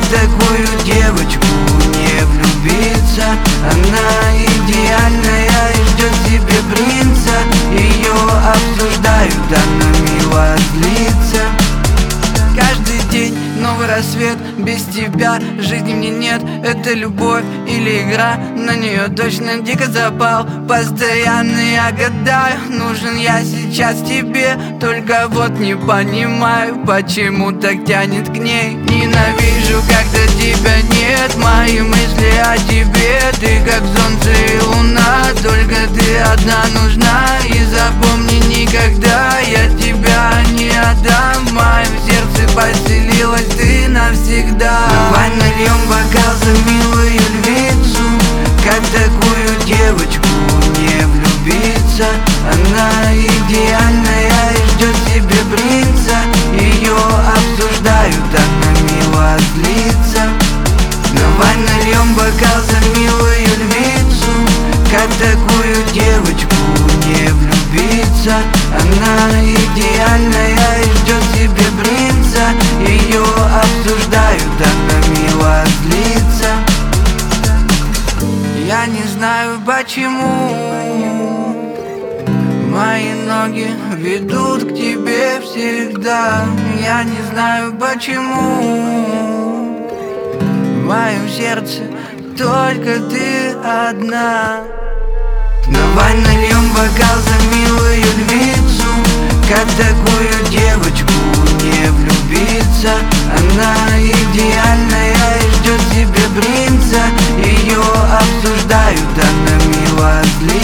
такую девочку не влюбиться? Она идеальная и ждет себе принца. Ее обсуждают, она мило злится. Каждый день новый рассвет, без тебя жизни мне нет. Это любовь или игра, на нее точно дико запал. Постоянно я гадаю, нужен я сейчас тебе. Только вот не понимаю, почему так тянет к ней. Ненавижу, когда тебя нет, мои мысли о тебе. Ты как солнце и луна, только ты одна нужна. И запомни, никогда я тебя не отдам. В моем сердце поселилась ты навсегда. Давай нальем бокал за милую львицу. Как такую девочку не влюбиться? Она идеальная и ждет себе принца. Ее обсуждают, она мило злится. Давай нальем бокал за милую львицу. Как такую девочку не влюбиться? Она идеальная и ждет себе принца. Ее обсуждают, она мило злится. Я не знаю почему мои ноги ведут к тебе всегда. Я не знаю почему в моем сердце только ты одна. Давай нальем бокал за милую львицу. Как такую девочку не влюбиться? Она идеальная и ждет себе принца. Ее обсуждают, она мило злится.